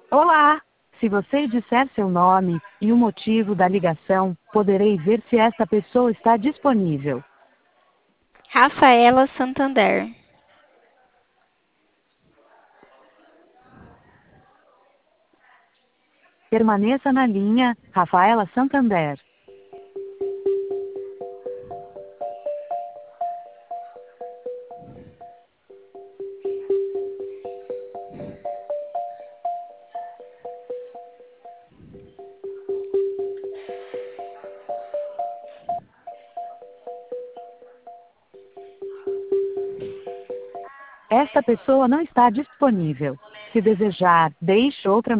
Olá! Se você disser seu nome e o motivo da ligação, poderei ver se esta pessoa está disponível. Rafaela Santander. Permaneça na linha, Rafaela Santander. Esta pessoa não está disponível. Se desejar, deixe outra